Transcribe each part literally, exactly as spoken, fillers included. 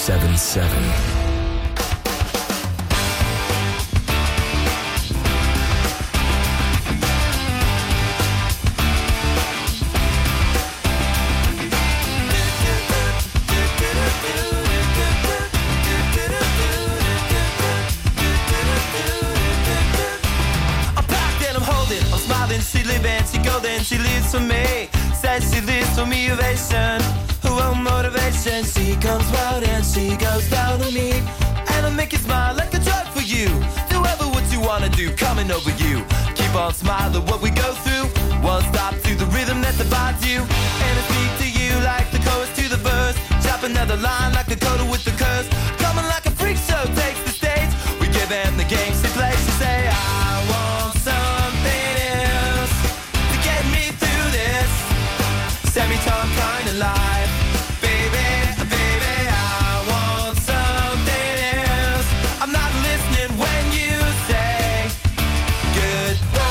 ninety-seven point seven. She living, she golden, she lives for me. Says she lives for me, ovation. Her own motivation. She comes round and she goes down on me. And I make you smile like a drug for you. Do ever what you wanna do, coming over you. Keep on smiling what we go through. One stop to the rhythm that divides you. And I speak to you like the chorus to the verse. Chop another line like the coda with the curse. Coming like a freak show takes the stage. We give them the game, she plays, she say, I want something else to get me through this semi-time kind of life. Baby, baby, I want something else. I'm not listening when you say goodbye.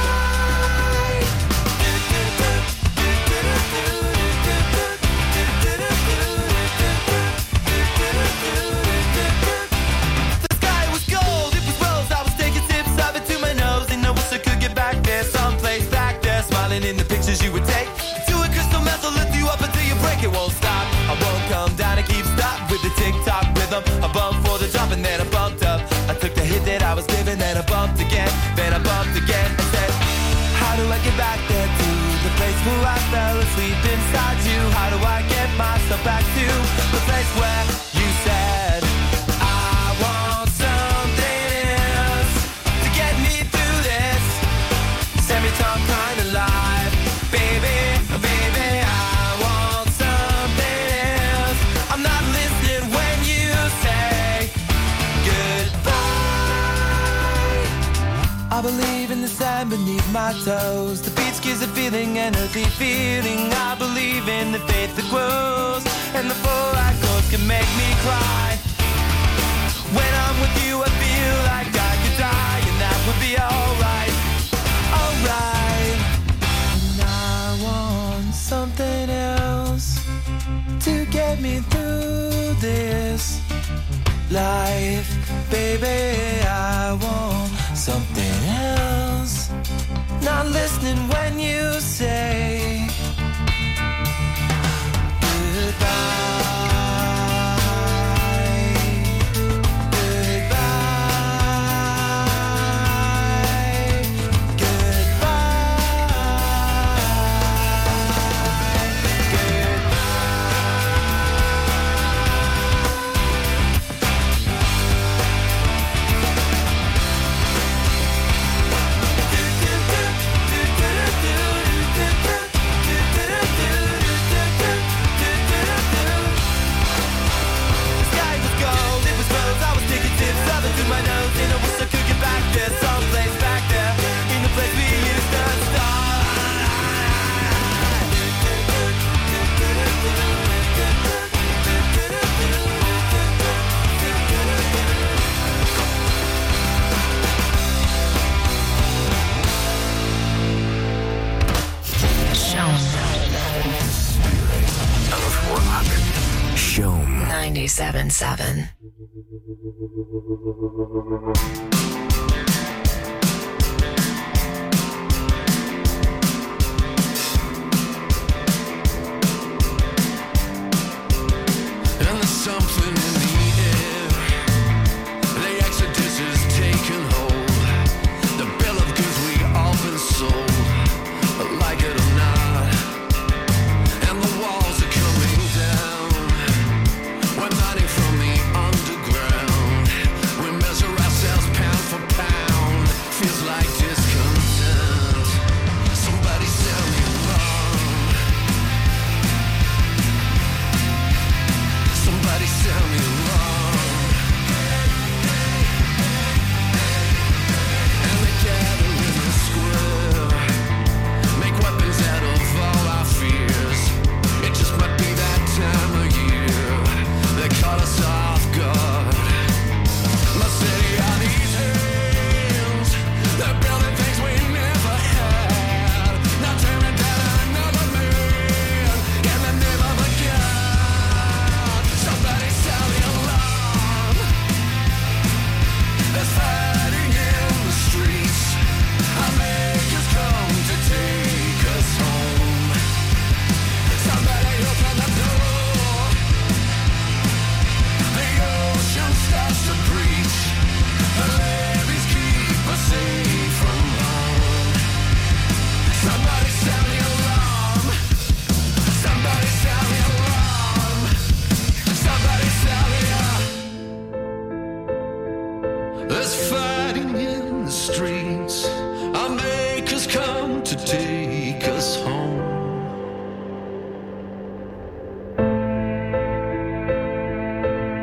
The sky was gold, it was rose. I was taking sips of it to my nose, and I wish I could get back there, someplace back there, smiling in the pictures you would take. To a crystal method, lift you up until you break. It won't stop. I won't come down and keep stop with the tick-tock rhythm. I bumped for the drop and then I bumped up. I took the hit that I was given, then I bumped again, then I bumped again and said, how do I get back there to the place where I fell asleep inside you? How do I get myself back to the place where you said I want something else to get me through this semi-time kind of life? Baby, baby, I want something else. I'm not listening when you say goodbye. I believe in the sand beneath my toes. The beach gives a feeling and a deep feeling. I believe in the faith that grows, and the four chords can make me cry. When I'm with you, I feel like I could die, and that would be alright, alright. And I want something else to get me through this life. Baby, I want something else. Not listening when you say goodbye. My nose, and I wish I could get back there, someplace back there, in the place we used to Spirit of rock. Shom ninety-seven point seven. And there's something in the air. The exodus is taking hold. The bill of goods we all been sold, like it or not. And the walls are coming down. We're mining from the underground. We measure ourselves pound for pound.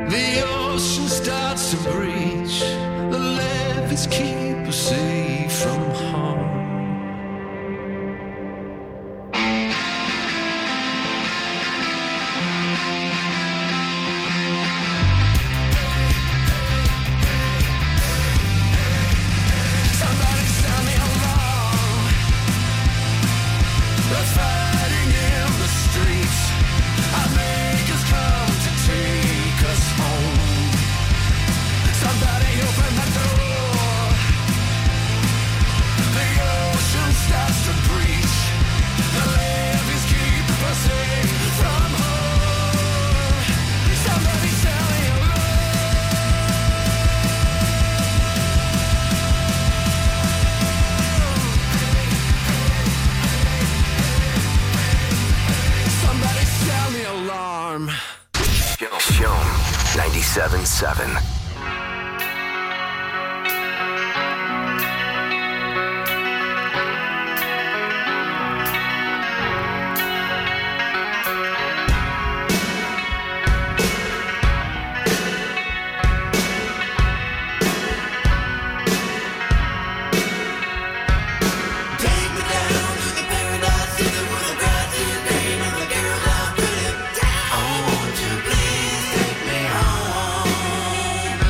The ocean starts to breach, the levees keep us safe from harm. Somebody sound the alarm. They're fighting in the streets. Our makers come to take us home. Somebody open the door. The ocean starts to breach. The levees keep us safe from home. Somebody sound the Somebody sound the alarm. Show ninety-seven point seven. Take me down to the paradise city with a grassy name and the girl I'm pretty. Oh, won't you please take me home?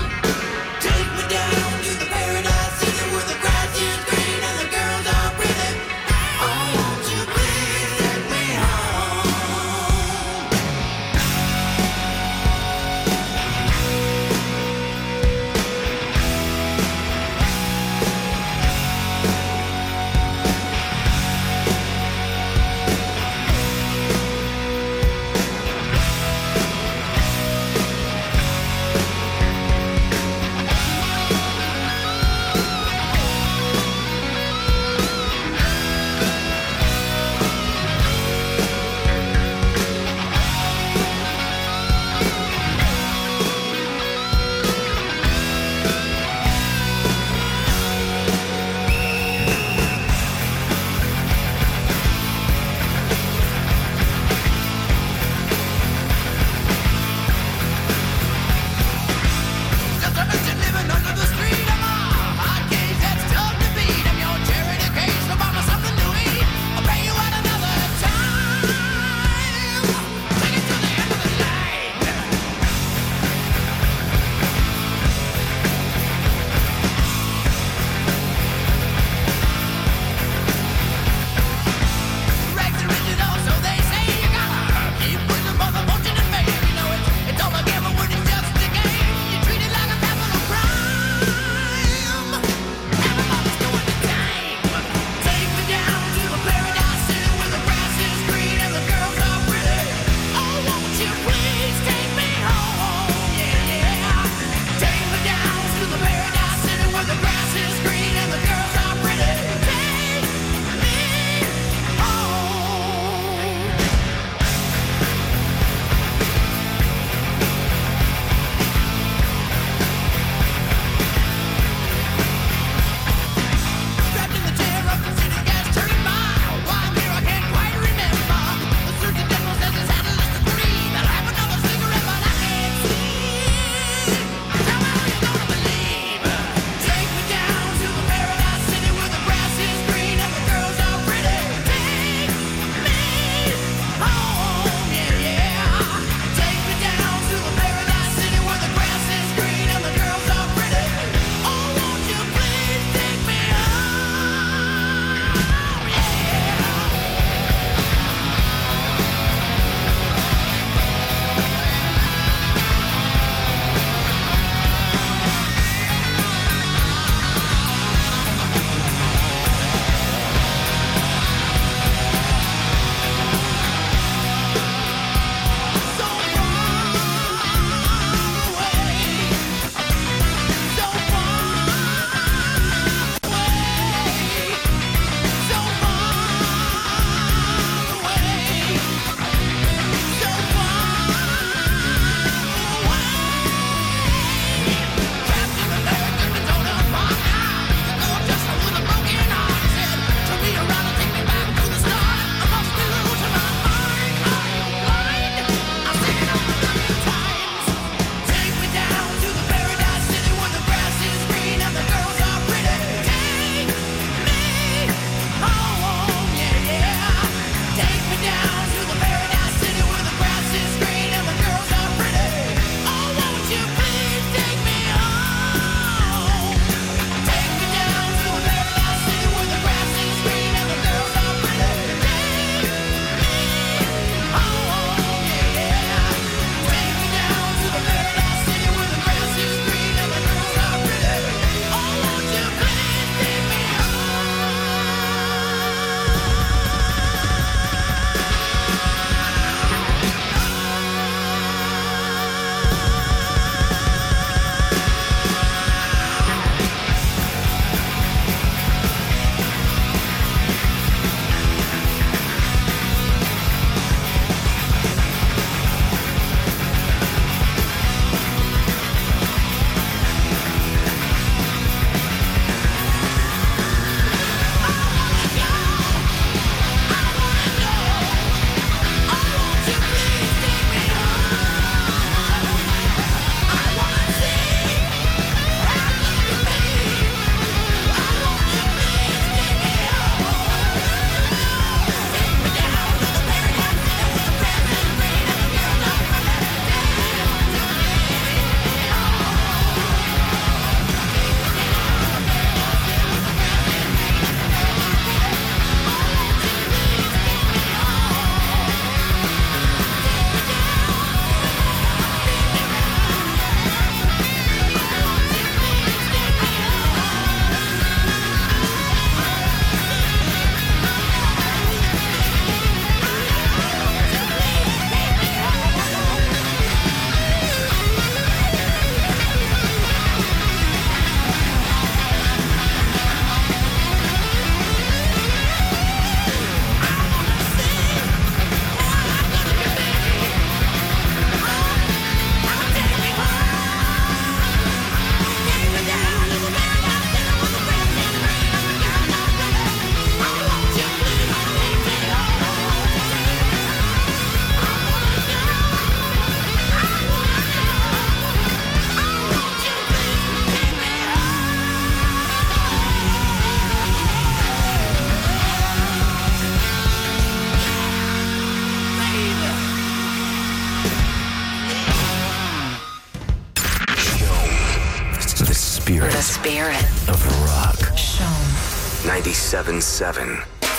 spirit of rock. Show ninety-seven seven.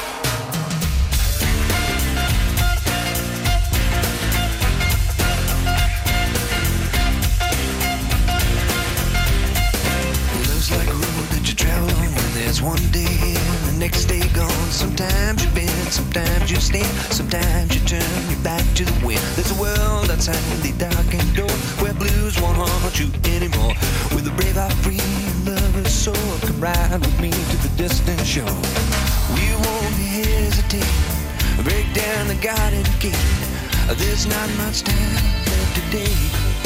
One day in, the next day gone. Sometimes you bend, sometimes you stand, sometimes you turn your back to the wind. There's a world outside the darkened door where blues won't haunt you anymore. With a brave heart, free lover's soul, come ride with me to the distant shore. We won't hesitate, break down the garden gate. There's not much time left today.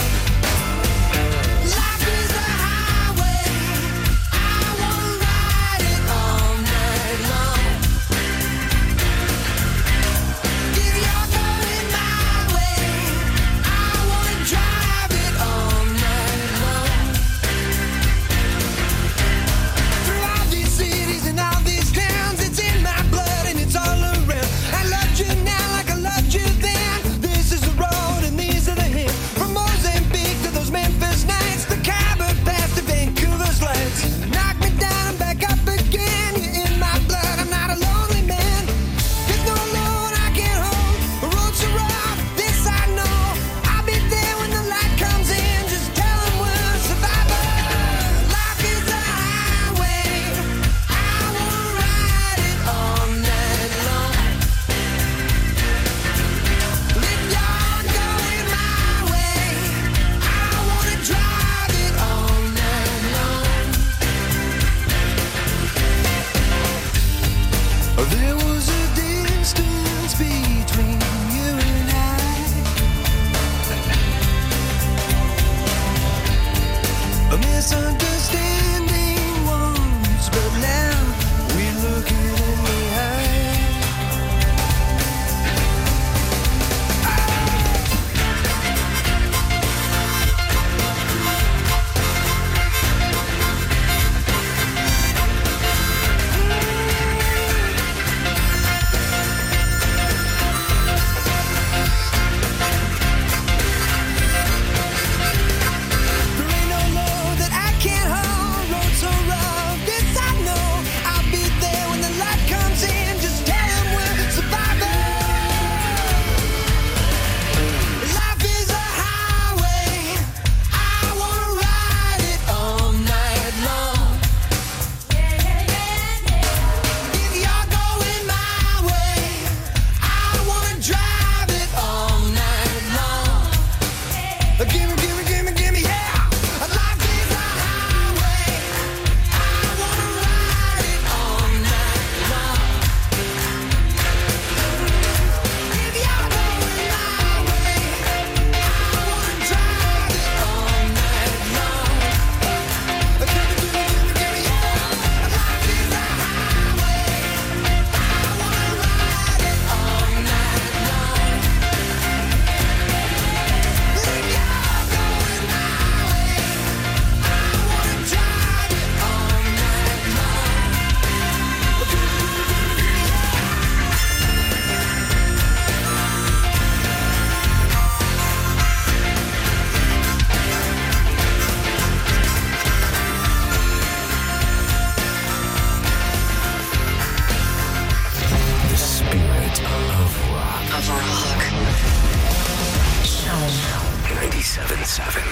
ninety-seven seven.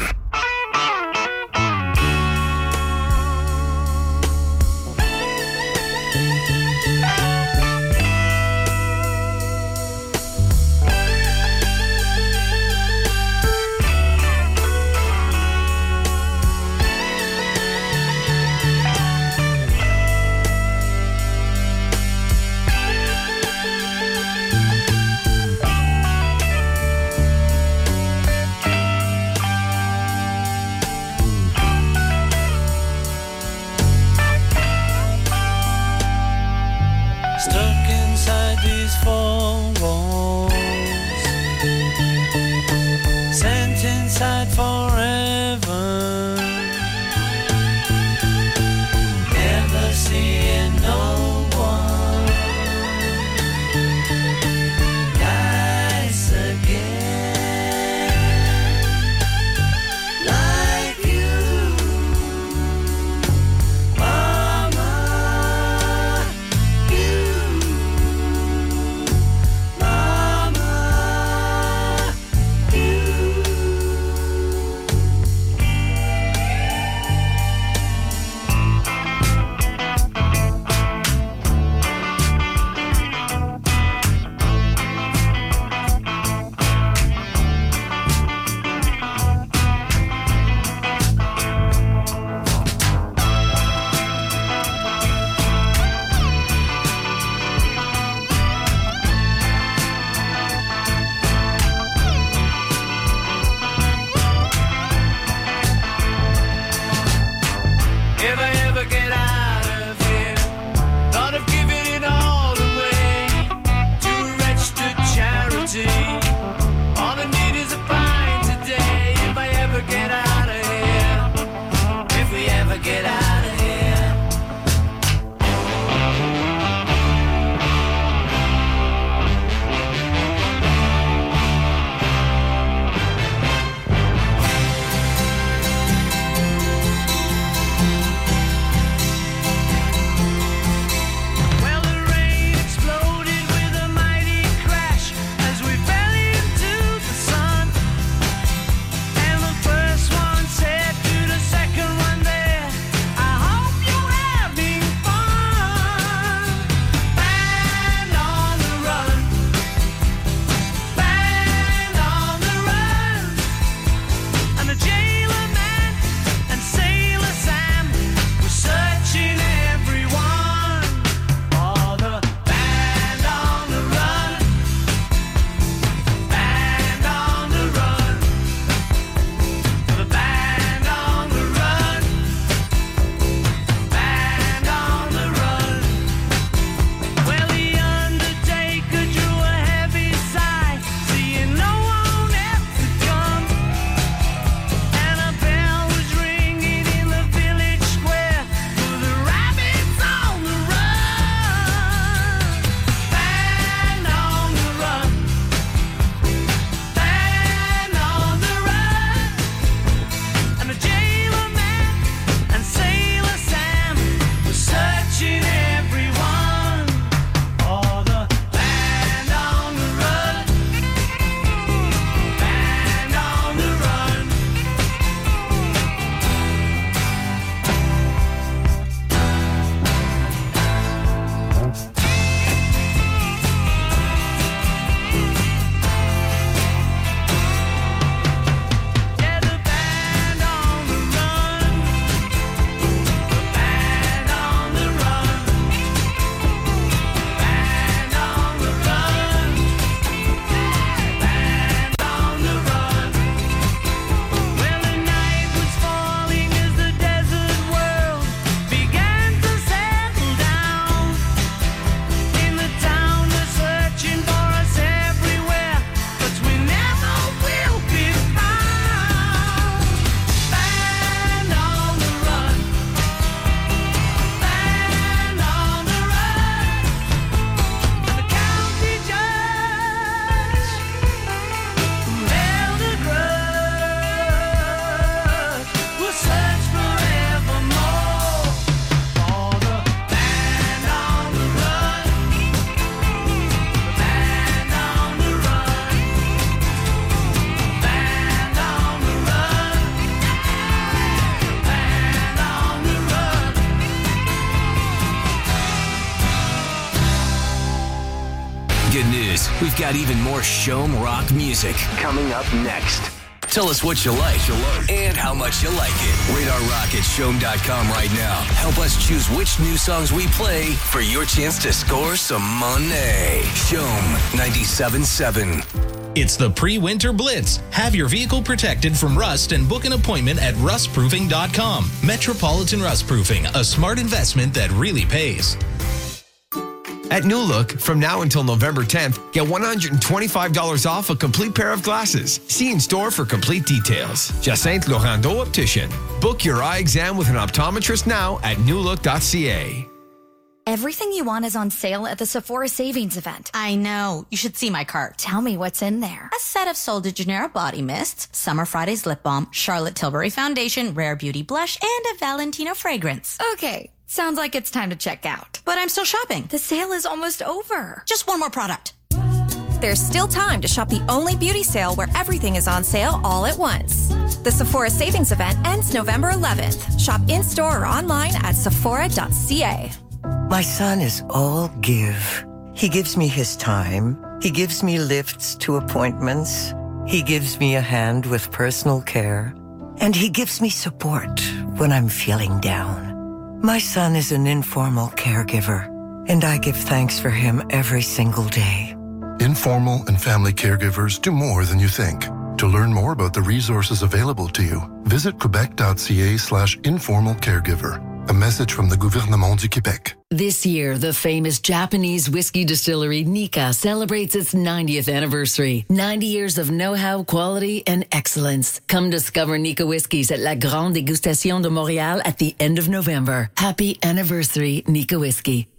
We've got even more Shome rock music coming up next. Tell us what you like and how much you like it. Radar Rock at Shome dot com right now. Help us choose which new songs we play for your chance to score some money. Shome ninety-seven point seven. It's the pre-winter blitz. Have your vehicle protected from rust and book an appointment at rust proofing dot com. Metropolitan Rust Proofing, a smart investment that really pays. At New Look, from now until November tenth, get one hundred twenty-five dollars off a complete pair of glasses. See in store for complete details. Jacinthe Laurando Optician. Book your eye exam with an optometrist now at new look dot c a. Everything you want is on sale at the Sephora Savings Event. I know. You should see my cart. Tell me what's in there. A set of Sol de Janeiro body mists, Summer Fridays lip balm, Charlotte Tilbury foundation, Rare Beauty blush, and a Valentino fragrance. Okay. Sounds like it's time to check out. But I'm still shopping. The sale is almost over. Just one more product. There's still time to shop the only beauty sale where everything is on sale all at once. The Sephora Savings Event ends November eleventh. Shop in-store or online at sephora dot c a. My son is all give. He gives me his time. He gives me lifts to appointments. He gives me a hand with personal care. And he gives me support when I'm feeling down. My son is an informal caregiver, and I give thanks for him every single day. Informal and family caregivers do more than you think. To learn more about the resources available to you, visit quebec dot c a slash informal caregiver. A message from the Gouvernement du Québec. This year, the famous Japanese whiskey distillery Nikka celebrates its ninetieth anniversary. ninety years of know-how, quality, and excellence. Come discover Nikka whiskeys at La Grande Dégustation de Montréal at the end of November. Happy anniversary, Nikka Whiskey.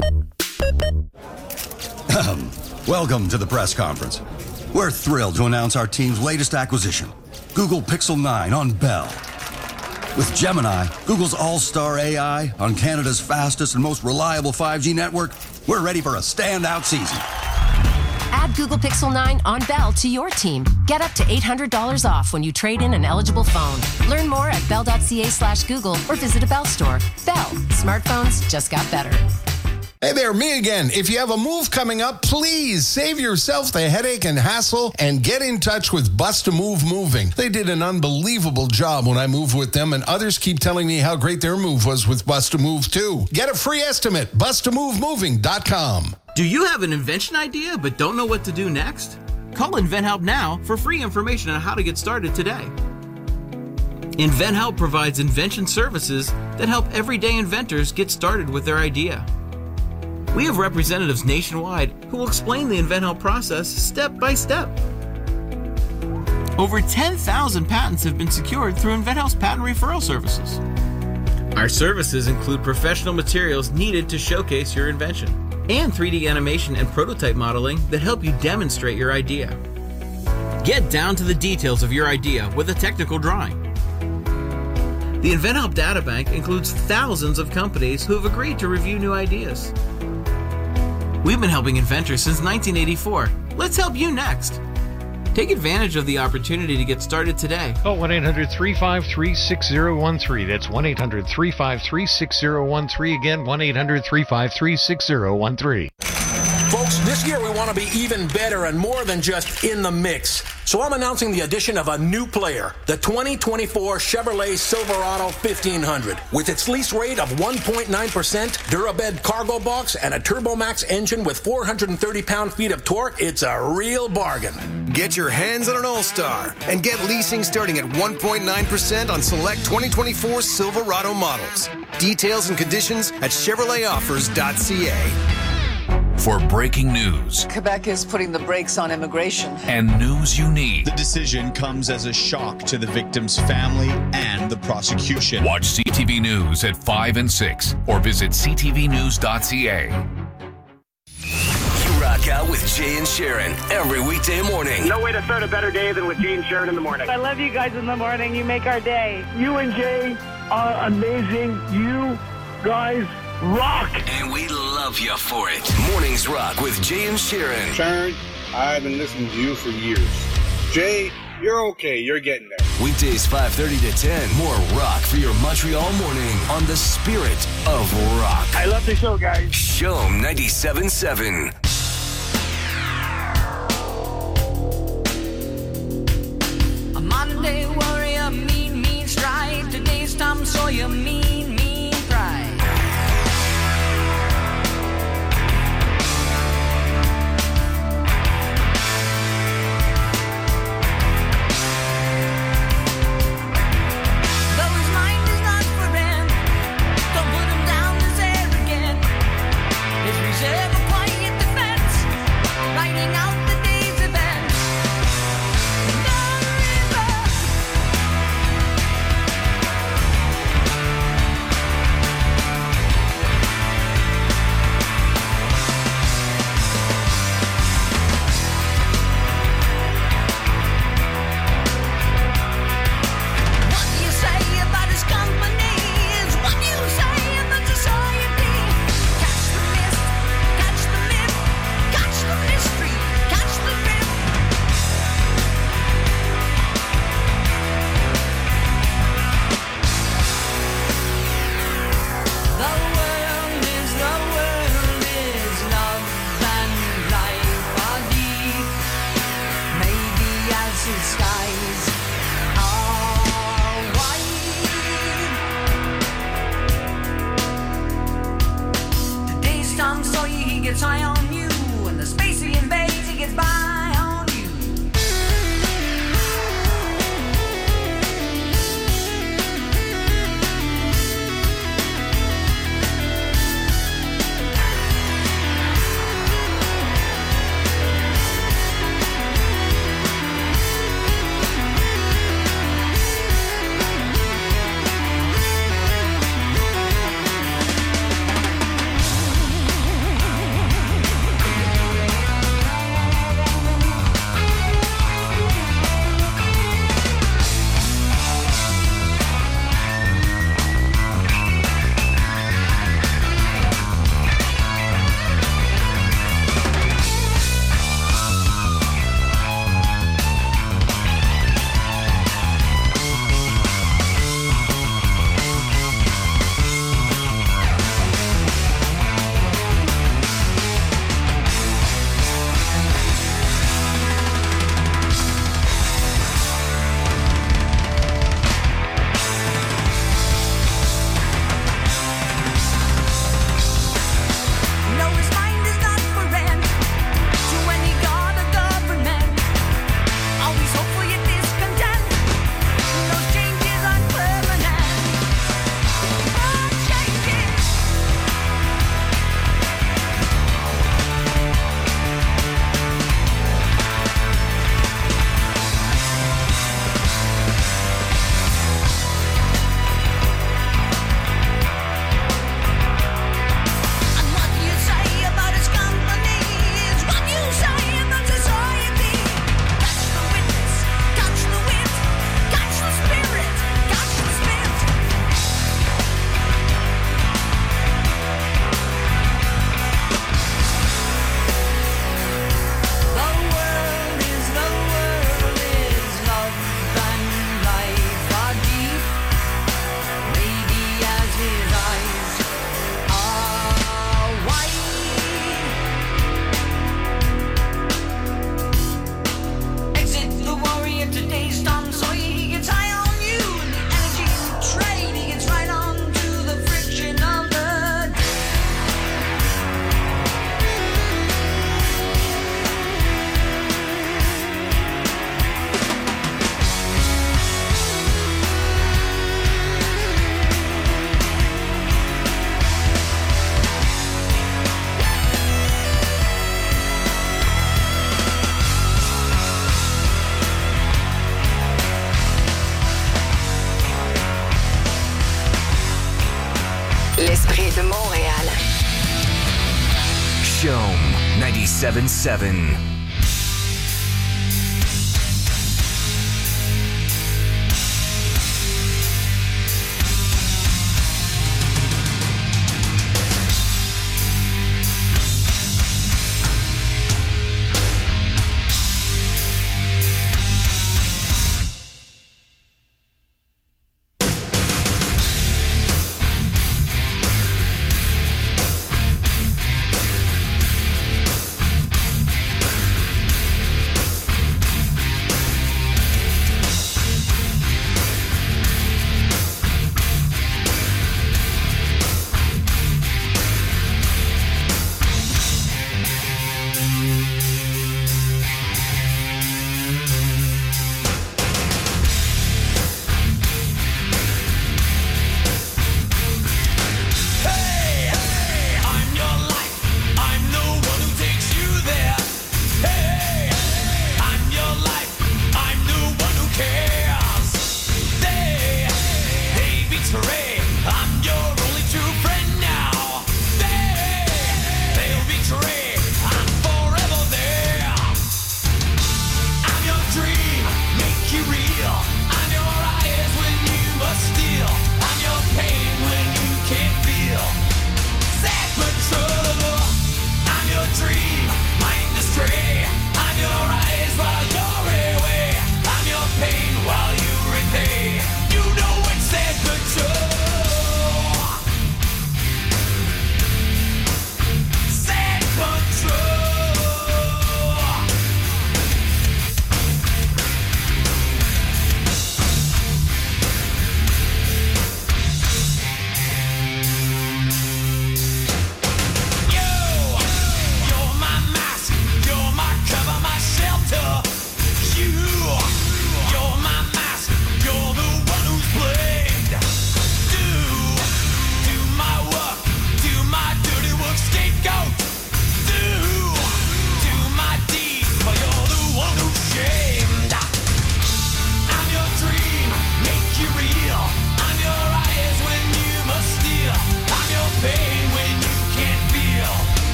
Um, welcome to the press conference. We're thrilled to announce our team's latest acquisition, Google Pixel nine on Bell. With Gemini, Google's all-star A I, on Canada's fastest and most reliable five G network, we're ready for a standout season. Add Google Pixel nine on Bell to your team. Get up to eight hundred dollars off when you trade in an eligible phone. Learn more at bell dot c a slash Google or visit a Bell store. Bell. Smartphones just got better. Hey there, me again. If you have a move coming up, please save yourself the headache and hassle and get in touch with Bus to Move Moving. They did an unbelievable job when I moved with them, and others keep telling me how great their move was with Bus to Move too. Get a free estimate, bus to move moving dot com. Do you have an invention idea but don't know what to do next? Call InventHelp now for free information on how to get started today. InventHelp provides invention services that help everyday inventors get started with their idea. We have representatives nationwide who will explain the InventHelp process step by step. Over ten thousand patents have been secured through InventHelp's patent referral services. Our services include professional materials needed to showcase your invention and three D animation and prototype modeling that help you demonstrate your idea. Get down to the details of your idea with a technical drawing. The InventHelp Databank includes thousands of companies who have agreed to review new ideas. We've been helping inventors since nineteen eighty-four. Let's help you next. Take advantage of the opportunity to get started today. Call one eight hundred three five three six zero one three. That's one eight hundred three five three six zero one three. Again, one eight hundred three five three six zero one three. Folks, this year we want to be even better and more than just in the mix. So I'm announcing the addition of a new player, the twenty twenty-four Chevrolet Silverado fifteen hundred. With its lease rate of one point nine percent, Durabed cargo box, and a TurboMax engine with four hundred thirty pound-feet of torque, it's a real bargain. Get your hands on an All-Star and get leasing starting at one point nine percent on select twenty twenty-four Silverado models. Details and conditions at chevrolet offers dot c a. For breaking news Quebec is putting the brakes on immigration. and news you need, The decision comes as a shock to the victim's family and the prosecution. watch C T V News at five and six or visit c t v news dot c a. You rock out with Jay and Sharon every weekday morning. No way to start a better day than with Jay and Sharon in the morning. I love you guys in the morning. You make our day. You and Jay are amazing. You guys rock. And we love you for it. Mornings Rock with Jay and Sharon. Sharon, I've been listening to you for years. Jay, you're okay. You're getting there. Weekdays five thirty to ten. More rock for your Montreal morning on the Spirit of Rock. I love the show, guys. Shome ninety-seven point seven. et de Montréal. Chaume ninety-seven point seven.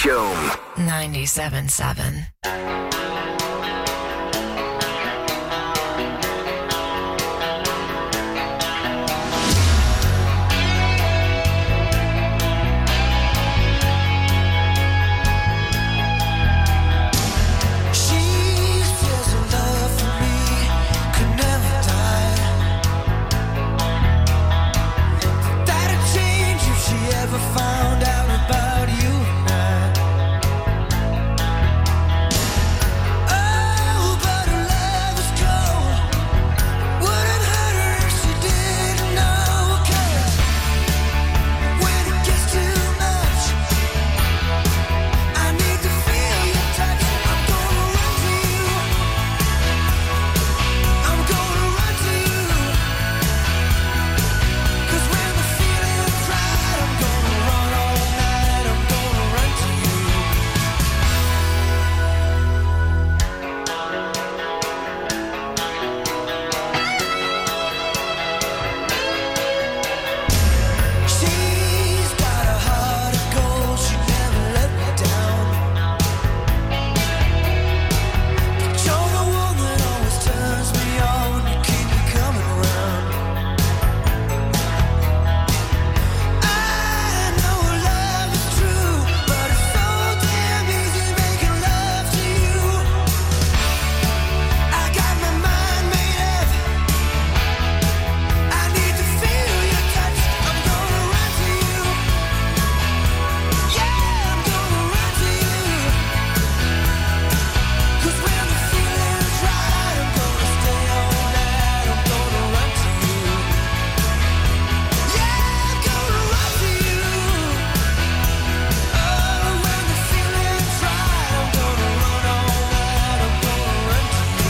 Shome ninety-seven seven. Found out about you and I. Oh, but her love is cold. Wouldn't hurt her if she didn't know. 'Cause when it gets too much, I need to feel your touch. I'm gonna run to you. I'm gonna run to you. 'Cause when the feeling's right, I'm gonna run all night. I'm gonna run to you. She's got a heart of gold. She never let me down. But you're the one that always turns me on. You keep me coming around. I know love is true, but it's so damn easy making love to you. I got my mind made up. I need to feel your touch. I'm gonna run to you. Yeah, I'm gonna run to you. 'Cause when the feeling's right, I'm gonna stay all night. I'm gonna run to you. Yeah, I'm gonna run to you. Oh, when the feeling's right, I'm gonna run all night. I'm gonna run to you.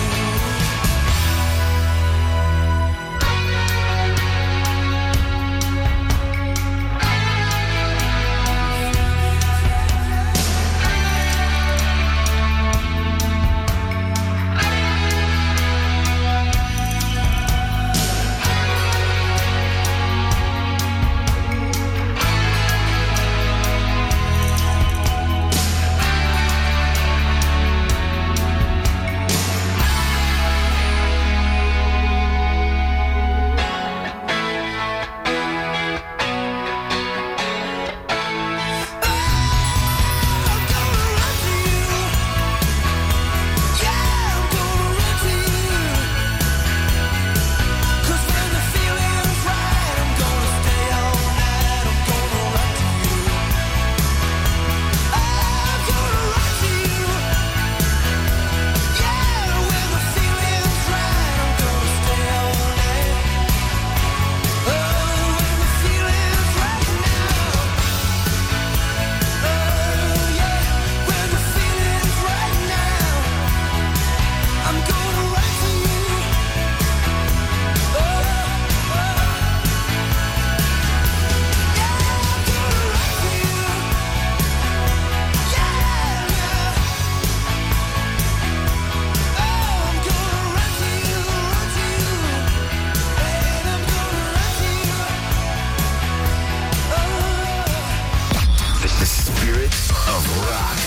The spirit of rock.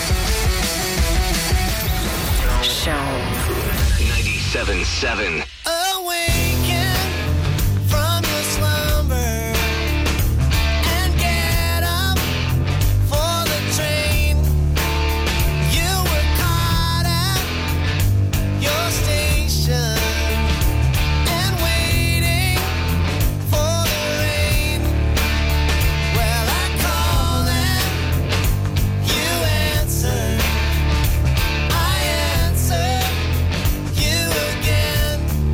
Shome ninety-seven seven. Awaken from your slumber and get up for the train. You were caught at your station and waiting for the rain. Well, I called and you answered. I answered you again.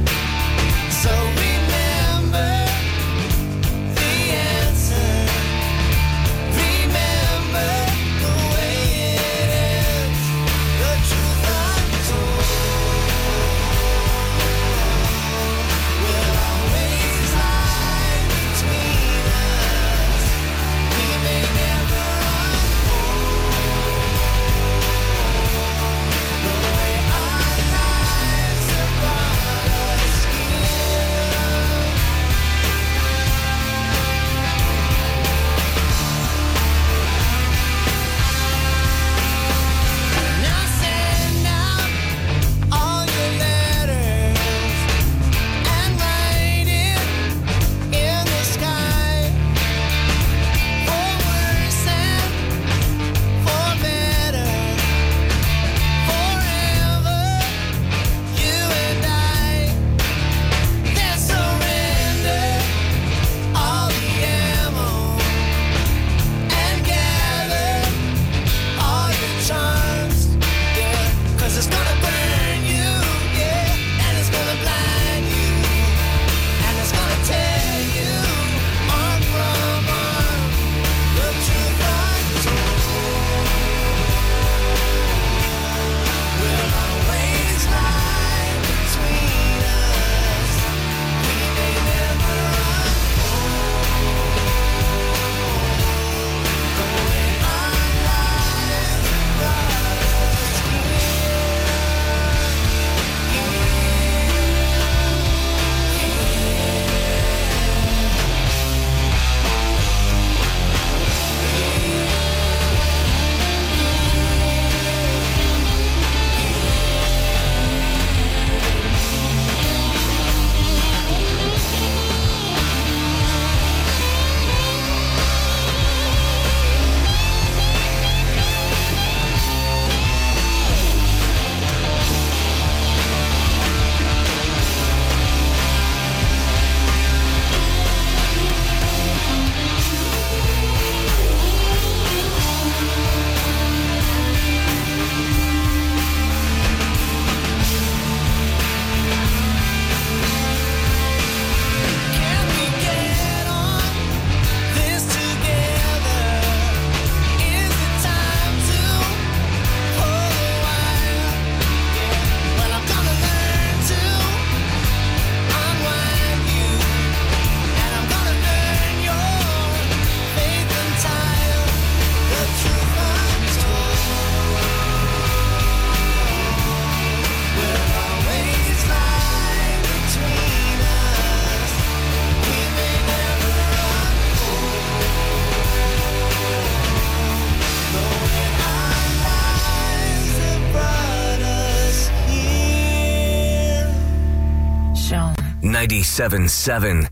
ninety-seven point seven.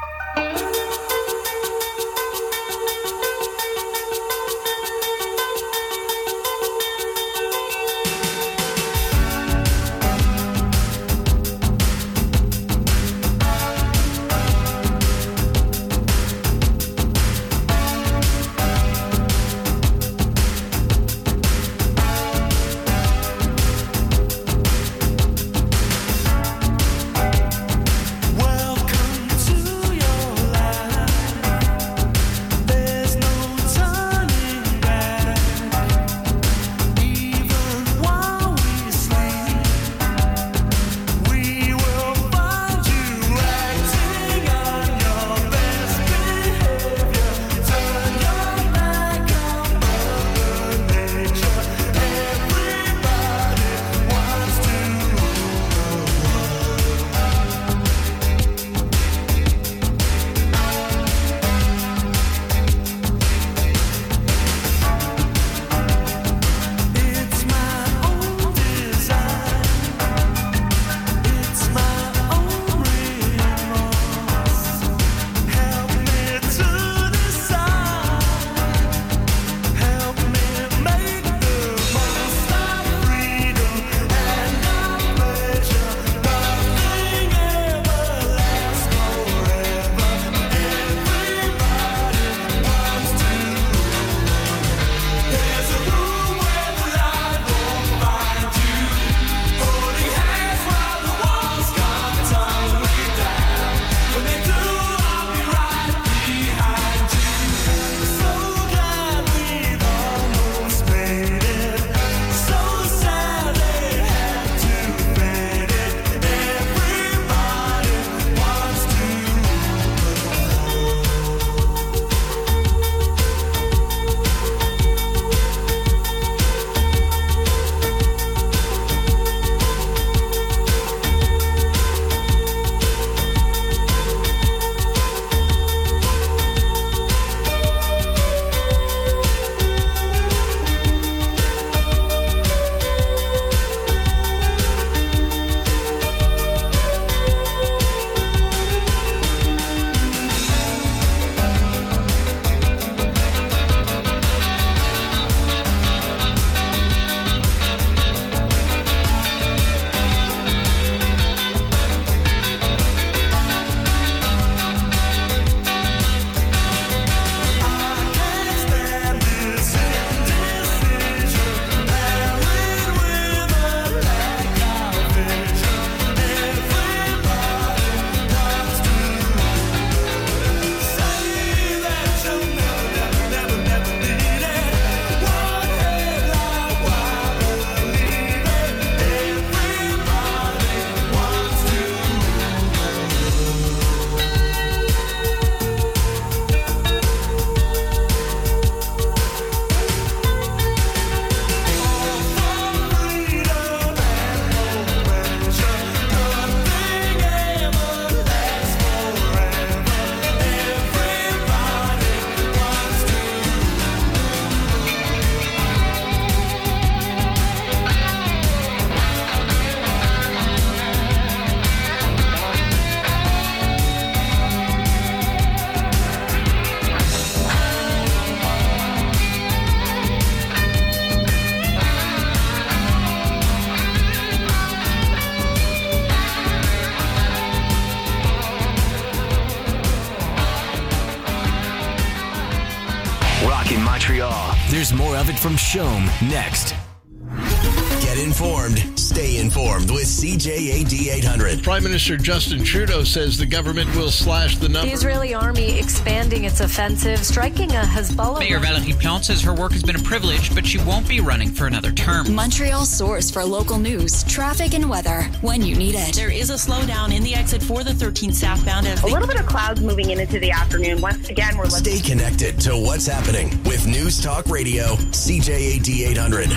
Montreal. There's more of it from Shom next. Get informed. Stay informed with C J A D eight hundred. Prime Minister Justin Trudeau says the government will slash the number. The Israeli army expanding its offensive, striking a Hezbollah. Mayor Valérie Plante says her work has been a privilege, but she won't be running for another term. Montreal's source for local news, traffic, and weather when you need it. There is a slowdown in the exit for the thirteen southbound. A little bit of clouds moving in into the afternoon. Once again, we're looking. Stay connected to what's happening with News Talk Radio, C J A D eight hundred.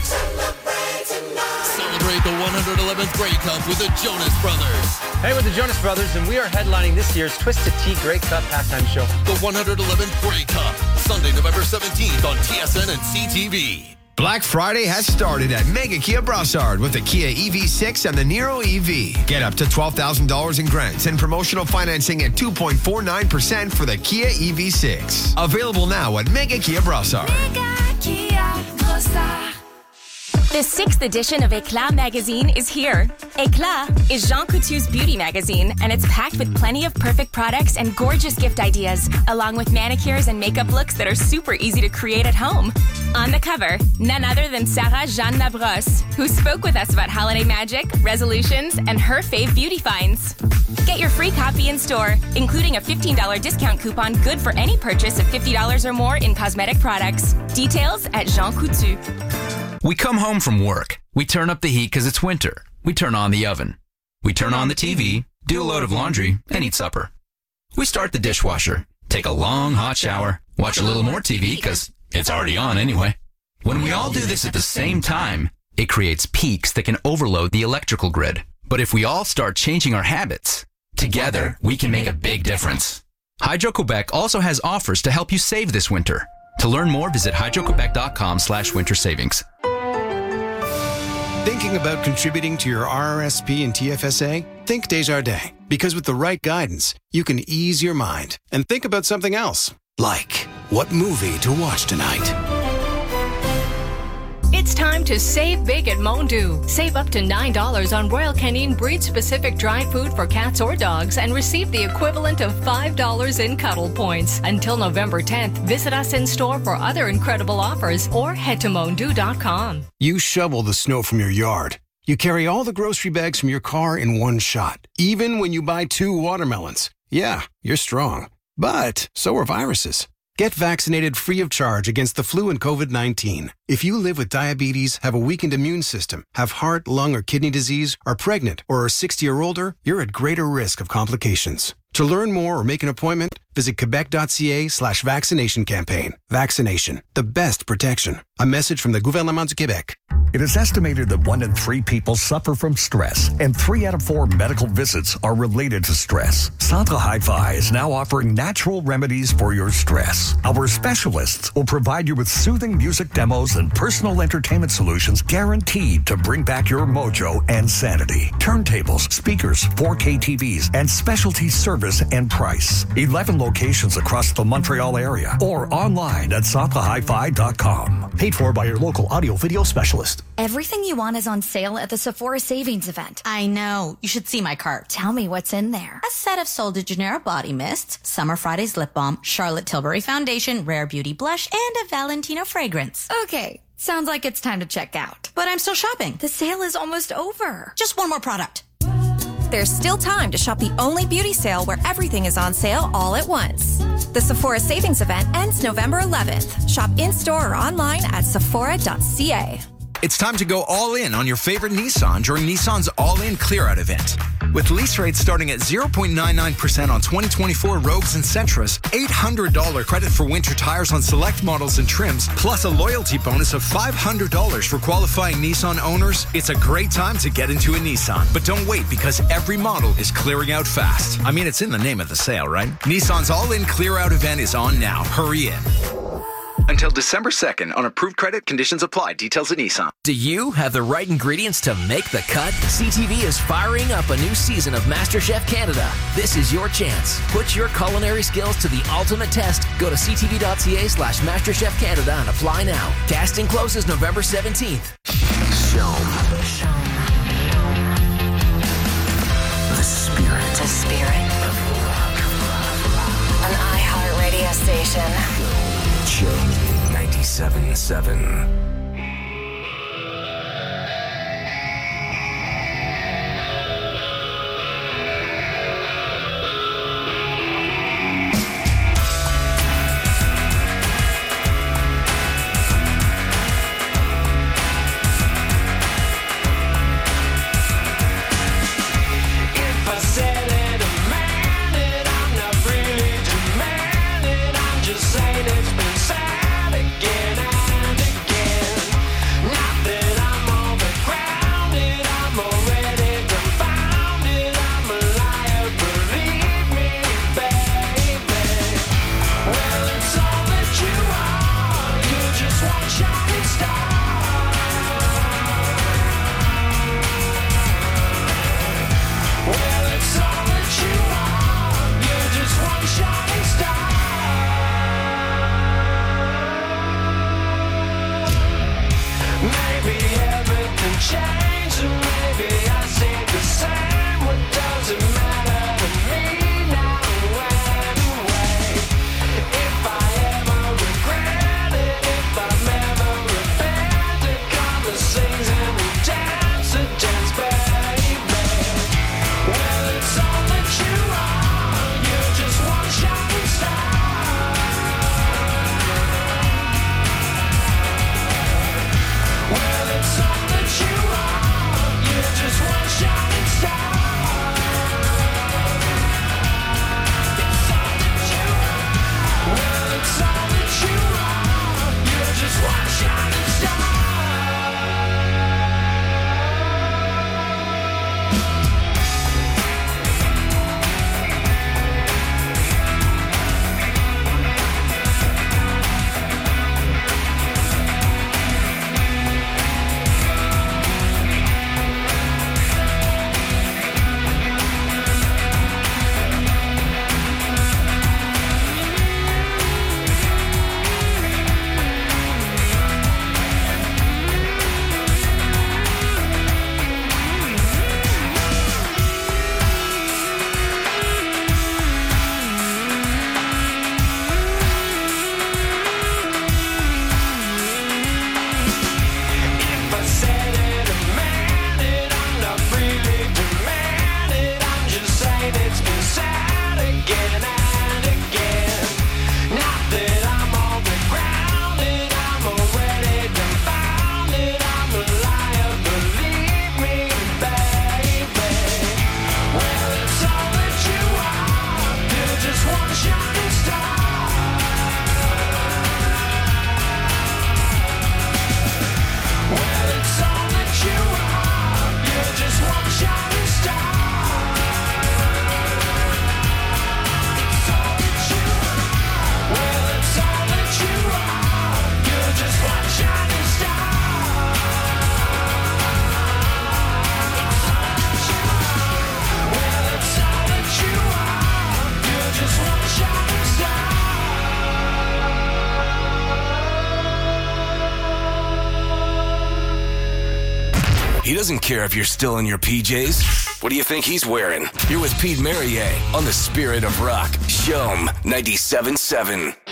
Celebrate the one hundred eleventh Grey Cup with the Jonas Brothers. Hey, we're the Jonas Brothers, and we are headlining this year's Twisted Tea Grey Cup halftime show. The one hundred eleventh Grey Cup, Sunday, November seventeenth on T S N and C T V. Black Friday has started at Mega Kia Brassard with the Kia E V six and the Niro E V. Get up to twelve thousand dollars in grants and promotional financing at two point four nine percent for the Kia E V six. Available now at Mega Kia Brassard. Mega Kia Brassard. The sixth edition of Éclat magazine is here. Éclat is Jean Coutu's beauty magazine, and it's packed with plenty of perfect products and gorgeous gift ideas, along with manicures and makeup looks that are super easy to create at home. On the cover, none other than Sarah Jeanne Labrosse, who spoke with us about holiday magic, resolutions, and her fave beauty finds. Get your free copy in store, including a fifteen dollars discount coupon good for any purchase of fifty dollars or more in cosmetic products. Details at Jean Coutu. We come home from work. We turn up the heat because it's winter. We turn on the oven. We turn on the T V, do a load of laundry, and eat supper. We start the dishwasher, take a long hot shower, watch a little more T V because it's already on anyway. When we all do this at the same time, it creates peaks that can overload the electrical grid. But if we all start changing our habits, together we can make a big difference. Hydro-Quebec also has offers to help you save this winter. To learn more, visit hydroquebec.com slash winter savings. Thinking about contributing to your R R S P and T F S A? Think Desjardins. Because with the right guidance, you can ease your mind and think about something else. Like, what movie to watch tonight? It's time to save big at Mondu. Save up to nine dollars on Royal Canin breed-specific dry food for cats or dogs and receive the equivalent of five dollars in cuddle points. Until November tenth, visit us in store for other incredible offers or head to mondu dot com. You shovel the snow from your yard. You carry all the grocery bags from your car in one shot, even when you buy two watermelons. Yeah, you're strong. But so are viruses. Get vaccinated free of charge against the flu and COVID nineteen. If you live with diabetes, have a weakened immune system, have heart, lung, or kidney disease, are pregnant, or are sixty or older, you're at greater risk of complications. To learn more or make an appointment, visit quebec.ca slash vaccination campaign. Vaccination, the best protection. A message from the Gouvernement du Québec. It is estimated that one in three people suffer from stress, and three out of four medical visits are related to stress. Centre Hi-Fi is now offering natural remedies for your stress. Our specialists will provide you with soothing music demos and personal entertainment solutions guaranteed to bring back your mojo and sanity. Turntables, speakers, four K T Vs, and specialty service and price. eleven locations across the Montreal area or online at centre hi fi dot com. Paid for by your local audio video specialist. Everything you want is on sale at the Sephora Savings Event. I know. You should see my cart. Tell me what's in there. A set of Sol de Janeiro body mists, Summer Fridays lip balm, Charlotte Tilbury foundation, Rare Beauty blush, and a Valentino fragrance. Okay, sounds like it's time to check out. But I'm still shopping. The sale is almost over. Just one more product. There's still time to shop the only beauty sale where everything is on sale all at once. The Sephora Savings Event ends November eleventh. Shop in-store or online at sephora dot c a. It's time to go all in on your favorite Nissan during Nissan's All-In Clear-Out event. With lease rates starting at zero point nine nine percent on twenty twenty-four Rogues and Sentras, eight hundred dollars credit for winter tires on select models and trims, plus a loyalty bonus of five hundred dollars for qualifying Nissan owners, it's a great time to get into a Nissan. But don't wait, because every model is clearing out fast. I mean, it's in the name of the sale, right? Nissan's All-In Clear-Out event is on now. Hurry in. Until December second. On approved credit, conditions apply. Details at Nissan. Do you have the right ingredients to make the cut? C T V is firing up a new season of MasterChef Canada. This is your chance. Put your culinary skills to the ultimate test. Go to ctv.ca slash MasterChef Canada and apply now. Casting closes November seventeenth. Show. Show. The spirit. The spirit. An iHeartRadio station. Show ninety-seven point seven. Saying it's been sad again and again. one shining star. Well, it's all that you are. You're just one shining star. Maybe everything changed, or maybe I stayed the same. What does it matter to me now anyway? If I ever regret it, if I'm ever repented, come and sing and we dance a dance, baby. Well, it's all that you are. You're just one shining star. Well, it's all that you are. You're just one shining star. It's all that you are. Well, it's all that you are. You're just one shining star. If I said it or meant it, I'm not really demanding. I'm just saying it's been said again and again. Not that I'm all the grounded, I'm already confounded. I'm a liar, believe me, baby. Well, it's all that you are. You're just one shining star. Well, it's all that you are. You're just one shining star. It's all that you are. Well, it's all that you are. You're just one shining star. It's all that you are. Well, it's all that you are. You're just one shining star. He doesn't care if you're still in your P Js. What do you think he's wearing? You're with Pete Marier on the Spirit of Rock. Shome ninety-seven point seven.